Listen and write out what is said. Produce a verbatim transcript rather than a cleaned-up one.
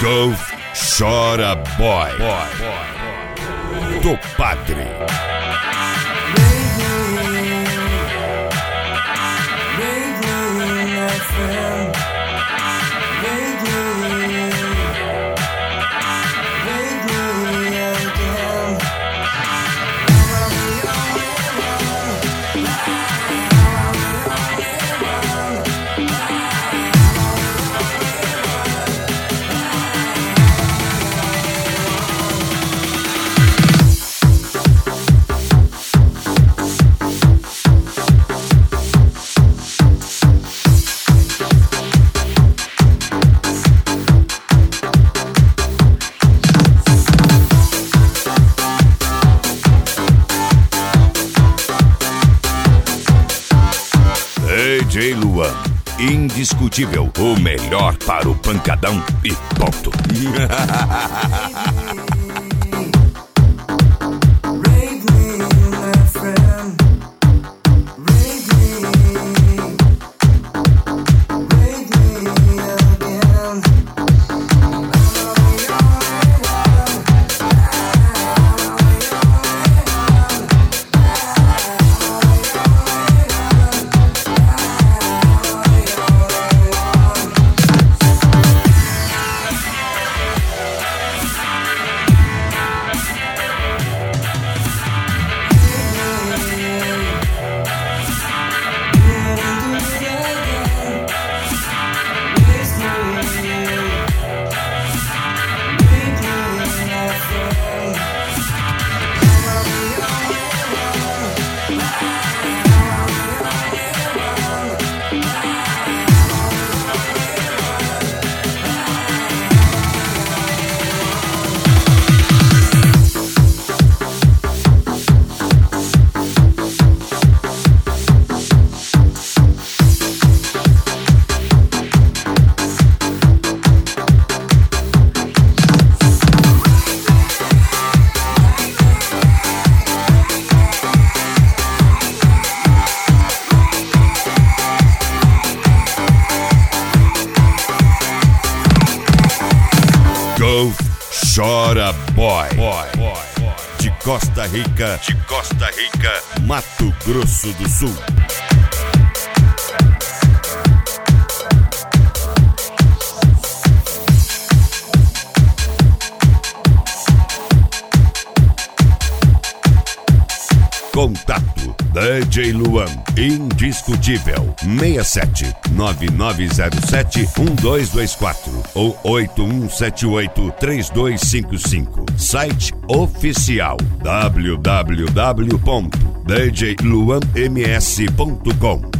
Golf Chora Boy, boy, boy, boy. Do Padre. D J Luan, indiscutível, o melhor para o pancadão e ponto. Golf Chora Boy, boy, boy, boy. De Costa Rica, de Costa Rica, Mato Grosso do Sul. Contato D J Luan, indiscutível, seis sete nove nove zero sete um dois dois quatro ou oito um sete oito três dois cinco cinco. Site oficial w w w ponto d j luan m s ponto com.